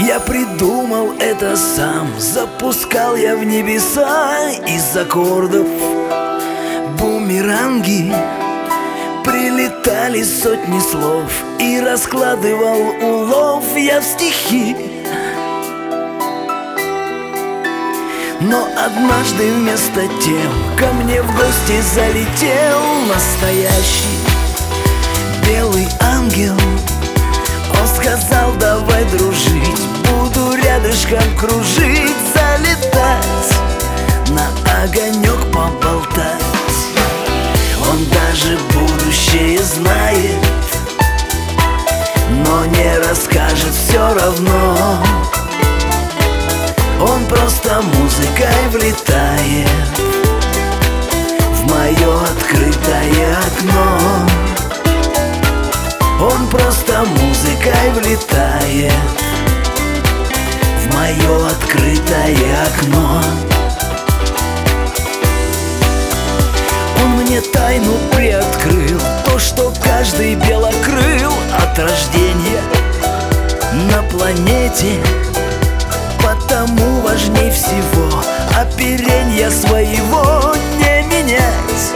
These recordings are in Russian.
Я придумал это сам, запускал я в небеса из аккордов бумеранги. Прилетали сотни слов, и раскладывал улов я в стихи. Но однажды вместо тем ко мне в гости залетел настоящий белый ангел. Он сказал: давай дружить, буду рядышком кружить, залетать, на огонек поболтать. Он даже будущее знает, но не расскажет все равно. Он просто музыкой влетает в мое открытое окно. Он просто музыкой влетает в мое открытое окно. Он мне тайну приоткрыл, то, что каждый белокрыл от рождения на планете. Потому важней всего оперенья своего не менять.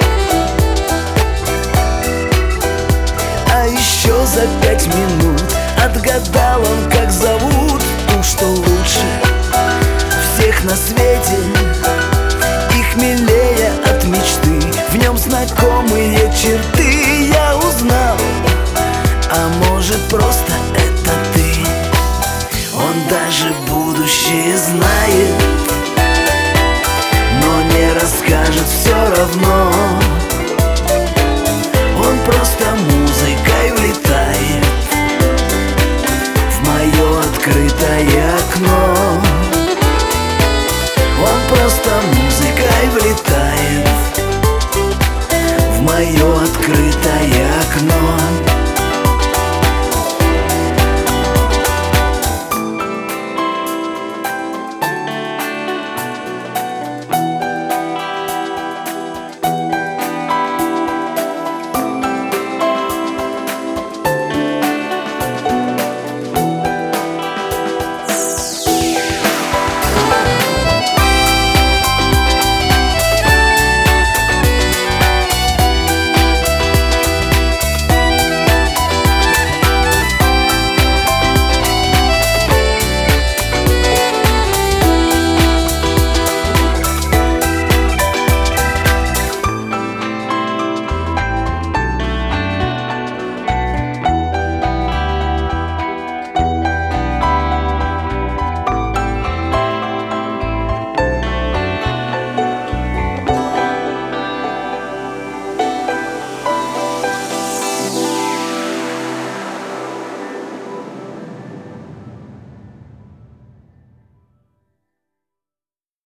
А еще за 5 минут отгадал он, как зовут ту, что лучше всех на свете и хмелее от мечты. В нем знакомые черты я узнал, а может просто это ты. Он даже будущее знает, но не расскажет все равно. Он просто